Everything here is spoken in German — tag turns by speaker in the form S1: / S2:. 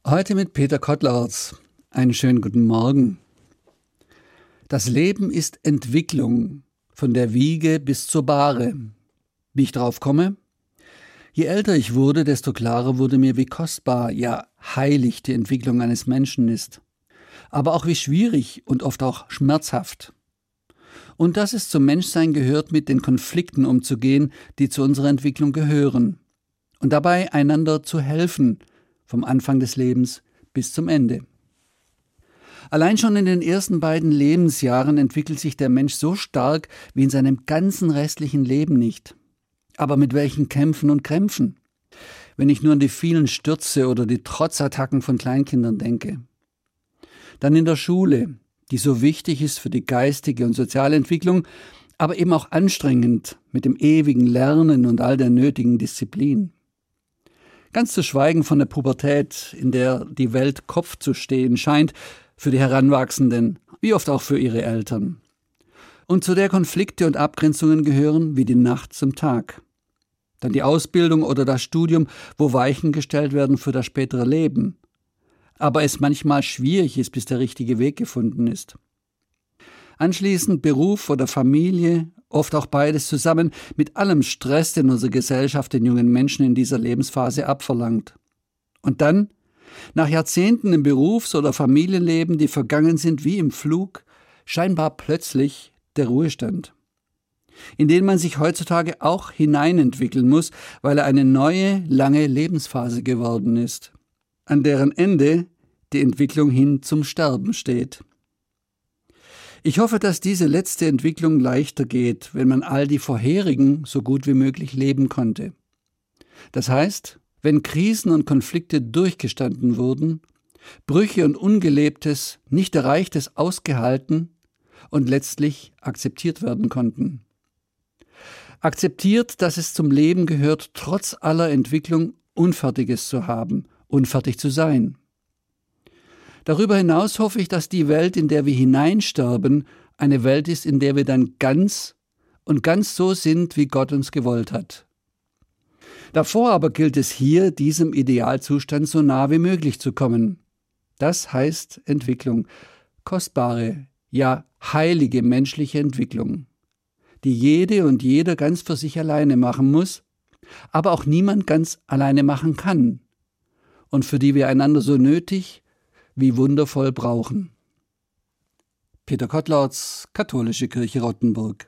S1: Heute mit Peter Kottlarz. Einen schönen guten Morgen. Das Leben ist Entwicklung, von der Wiege bis zur Bahre. Wie ich drauf komme? Je älter ich wurde, desto klarer wurde mir, wie kostbar, ja heilig die Entwicklung eines Menschen ist. Aber auch wie schwierig und oft auch schmerzhaft. Und dass es zum Menschsein gehört, mit den Konflikten umzugehen, die zu unserer Entwicklung gehören. Und dabei einander zu helfen, vom Anfang des Lebens bis zum Ende. Allein schon in den ersten beiden Lebensjahren entwickelt sich der Mensch so stark wie in seinem ganzen restlichen Leben nicht. Aber mit welchen Kämpfen und Krämpfen? Wenn ich nur an die vielen Stürze oder die Trotzattacken von Kleinkindern denke. Dann in der Schule, die so wichtig ist für die geistige und soziale Entwicklung, aber eben auch anstrengend mit dem ewigen Lernen und all der nötigen Disziplin. Ganz zu schweigen von der Pubertät, in der die Welt Kopf zu stehen scheint, für die Heranwachsenden, wie oft auch für ihre Eltern. Und zu der Konflikte und Abgrenzungen gehören wie die Nacht zum Tag. Dann die Ausbildung oder das Studium, wo Weichen gestellt werden für das spätere Leben. Aber es manchmal schwierig ist, bis der richtige Weg gefunden ist. Anschließend Beruf oder Familie, oft auch beides zusammen, mit allem Stress, den unsere Gesellschaft den jungen Menschen in dieser Lebensphase abverlangt. Und dann, nach Jahrzehnten im Berufs- oder Familienleben, die vergangen sind wie im Flug, scheinbar plötzlich der Ruhestand, in den man sich heutzutage auch hineinentwickeln muss, weil er eine neue, lange Lebensphase geworden ist, an deren Ende die Entwicklung hin zum Sterben steht. Ich hoffe, dass diese letzte Entwicklung leichter geht, wenn man all die vorherigen so gut wie möglich leben konnte. Das heißt, wenn Krisen und Konflikte durchgestanden wurden, Brüche und Ungelebtes, nicht Erreichtes ausgehalten und letztlich akzeptiert werden konnten. Akzeptiert, dass es zum Leben gehört, trotz aller Entwicklung Unfertiges zu haben, unfertig zu sein. Darüber hinaus hoffe ich, dass die Welt, in der wir hineinsterben, eine Welt ist, in der wir dann ganz so sind, wie Gott uns gewollt hat. Davor aber gilt es hier, diesem Idealzustand so nah wie möglich zu kommen. Das heißt Entwicklung, kostbare, ja heilige menschliche Entwicklung, die jede und jeder ganz für sich alleine machen muss, aber auch niemand ganz alleine machen kann und für die wir einander so nötig wie wundervoll brauchen. Peter Kottlarz, Katholische Kirche Rottenburg.